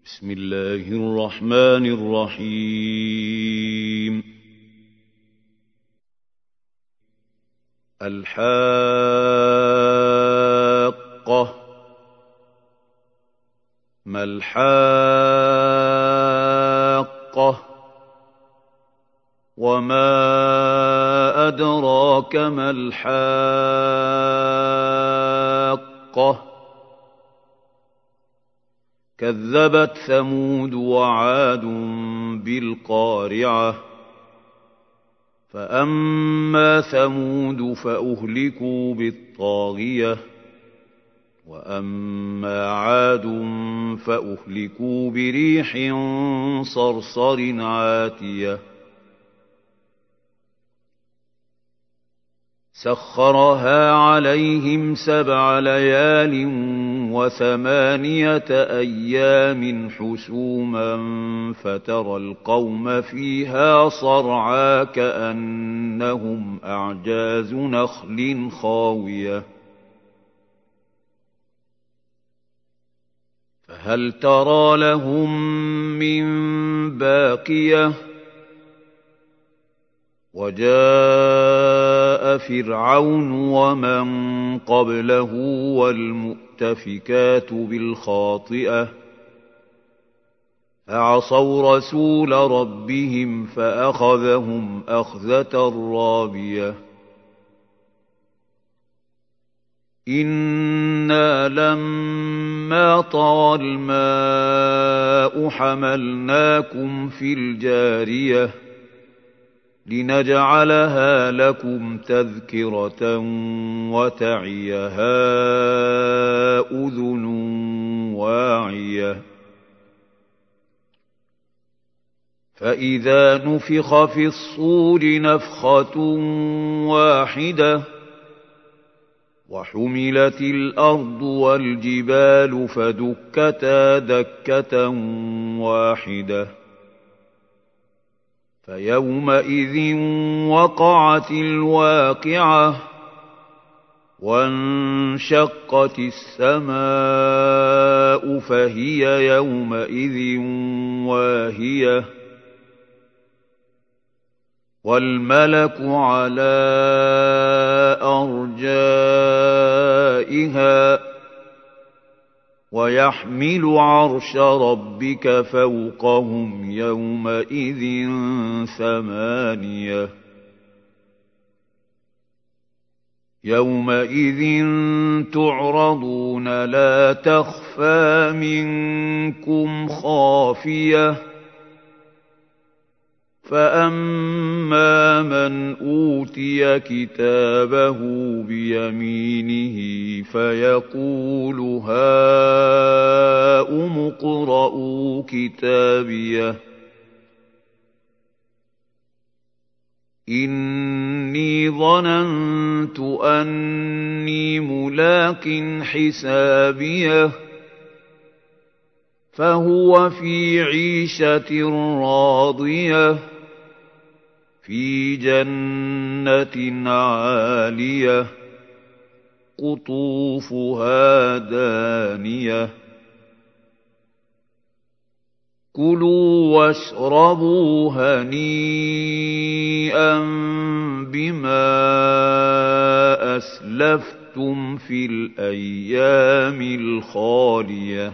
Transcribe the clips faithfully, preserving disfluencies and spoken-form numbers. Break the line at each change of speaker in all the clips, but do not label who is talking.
بسم الله الرحمن الرحيم الحاقة ما الحاقة وما أدراك ما الحاقة كذبت ثمود وعاد بالقارعة فأما ثمود فأهلكوا بالطاغية وأما عاد فأهلكوا بريح صرصر عاتية سخرها عليهم سبع ليال وثمانية أيام حسوما فترى القوم فيها صرعى كأنهم أعجاز نخل خاوية فهل ترى لهم من باقية وجاء فرعون ومن قبله والمؤتفكات بالخاطئة فعصوا رسول ربهم فأخذهم أخذة رابية إنا لما طغى الماء حملناكم في الجارية لنجعلها لكم تذكرة وتعيها أذن واعية فإذا نفخ في الصور نفخة واحدة وحملت الأرض والجبال فدكتا دكة واحدة فيومئذ وقعت الواقعة وانشقت السماء فهي يومئذ واهية والملك على أرجائها ويحمل عرش ربك فوقهم يومئذ ثمانية يومئذ تعرضون لا تخفى منكم خافية فأما من أوتي كتابه بيمينه فيقول هاؤم اقرءوا كتابيه إني ظننت أني ملاق حسابيه فهو في عيشة راضية في جنة عالية قطوفها دانية كلوا واشربوا هنيئا بما أسلفتم في الأيام الخالية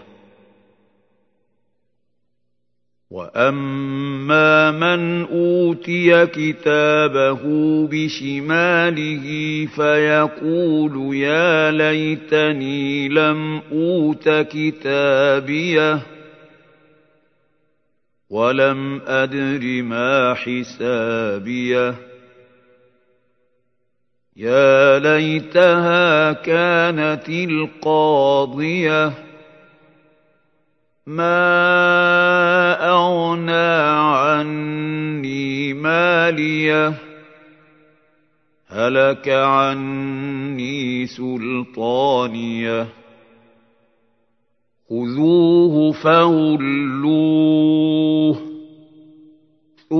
وأما من أوتي كتابه بشماله فيقول يا ليتني لم أوت كتابيه ولم أدر ما حسابيه يا ليتها كانت القاضية ما أغنى عني ماليه هلك عني سلطانيه خذوه فغلوه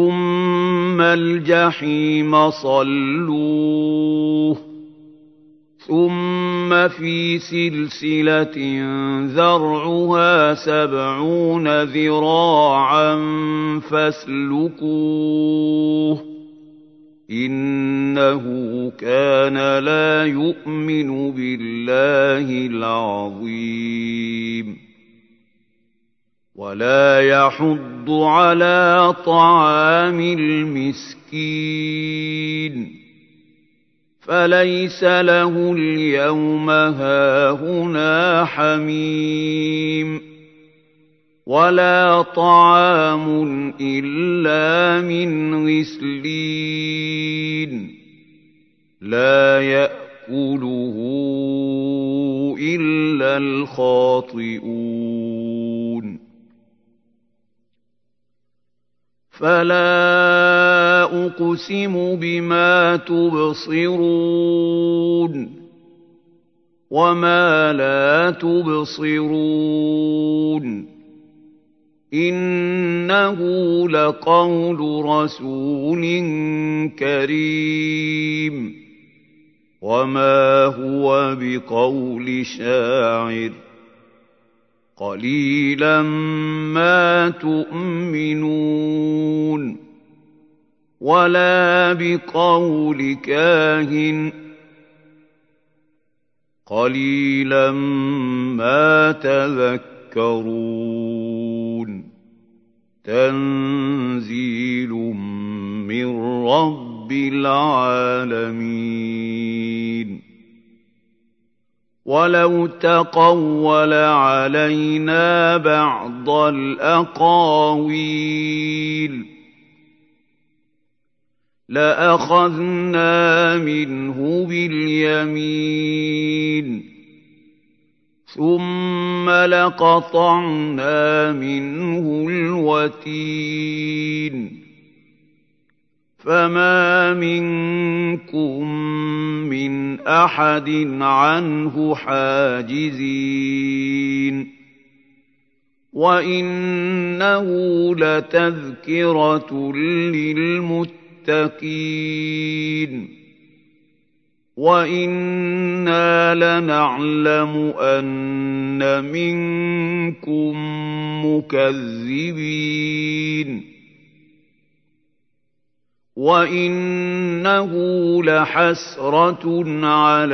ثم الجحيم صلوه ثم في سلسلة ذرعها سبعون ذراعا فاسلكوه إنه كان لا يؤمن بالله العظيم ولا يحض على طعام المسكين فليس له اليوم هاهنا حميم ولا طعام إلا من غسلين لا يأكله إلا الخاطئون فلا أقسم بما تبصرون وما لا تبصرون إنه لقول رسول كريم وما هو بقول شاعر قليلا ما تؤمنون ولا بقول كاهن قليلا ما تذكرون تنزيل من رب العالمين ولو تقول علينا بعض الأقاويل لأخذنا منه باليمين ثم لقطعنا منه الوتين فما منكم من أحد عنه حاجزين وإنه لتذكرة للمتقين وإنا لنعلم أن منكم مكذبين وإنه لحسرة على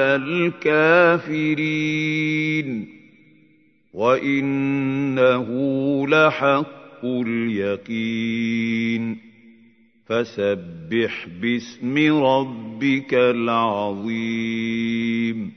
الكافرين وإنه لحق اليقين فسبح باسم ربك العظيم